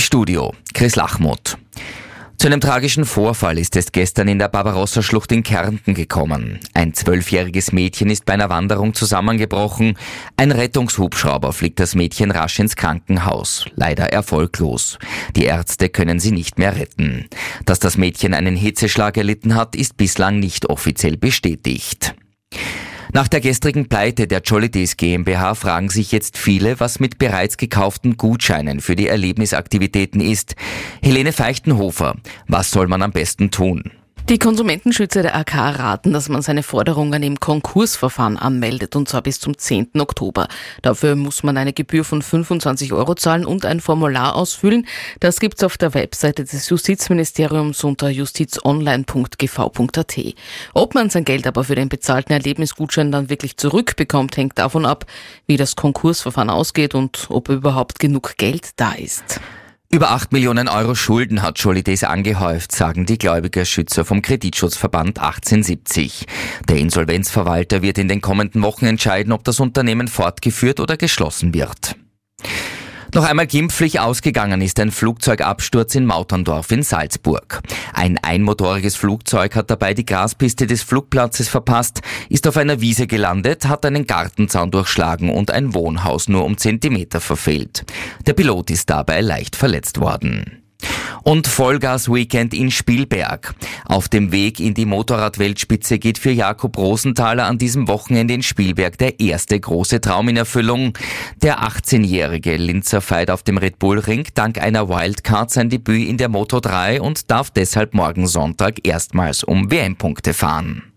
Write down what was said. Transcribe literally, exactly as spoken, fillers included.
Studio, Chris Lachmuth. Zu einem tragischen Vorfall ist es gestern in der Barbarossa-Schlucht in Kärnten gekommen. Ein zwölfjähriges Mädchen ist bei einer Wanderung zusammengebrochen. Ein Rettungshubschrauber fliegt das Mädchen rasch ins Krankenhaus. Leider erfolglos. Die Ärzte können sie nicht mehr retten. Dass das Mädchen einen Hitzeschlag erlitten hat, ist bislang nicht offiziell bestätigt. Nach der gestrigen Pleite der Jollidays GmbH fragen sich jetzt viele, was mit bereits gekauften Gutscheinen für die Erlebnisaktivitäten ist. Helene Feichtenhofer, was soll man am besten tun? Die Konsumentenschützer der A K raten, dass man seine Forderungen im Konkursverfahren anmeldet, und zwar bis zum zehnten Oktober. Dafür muss man eine Gebühr von fünfundzwanzig Euro zahlen und ein Formular ausfüllen. Das gibt's auf der Webseite des Justizministeriums unter justizonline punkt g v punkt a t. Ob man sein Geld aber für den bezahlten Erlebnisgutschein dann wirklich zurückbekommt, hängt davon ab, wie das Konkursverfahren ausgeht und ob überhaupt genug Geld da ist. Über acht Millionen Euro Schulden hat Jollidays angehäuft, sagen die Gläubigerschützer vom Kreditschutzverband achtzehnhundertsiebzig. Der Insolvenzverwalter wird in den kommenden Wochen entscheiden, ob das Unternehmen fortgeführt oder geschlossen wird. Noch einmal glimpflich ausgegangen ist ein Flugzeugabsturz in Mauterndorf in Salzburg. Ein einmotoriges Flugzeug hat dabei die Graspiste des Flugplatzes verpasst, ist auf einer Wiese gelandet, hat einen Gartenzaun durchschlagen und ein Wohnhaus nur um Zentimeter verfehlt. Der Pilot ist dabei leicht verletzt worden. Und Vollgas-Weekend in Spielberg. Auf dem Weg in die Motorrad-Weltspitze geht für Jakob Rosenthaler an diesem Wochenende in Spielberg der erste große Traum in Erfüllung. Der achtzehnjährige Linzer feiert auf dem Red Bull Ring dank einer Wildcard sein Debüt in der Moto drei und darf deshalb morgen Sonntag erstmals um W M-Punkte fahren.